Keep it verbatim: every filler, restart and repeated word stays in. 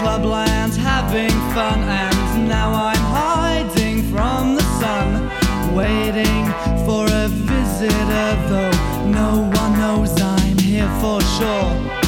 clubland having fun, and now I'm hiding from the sun, waiting for a visitor, though no one knows I'm here for sure.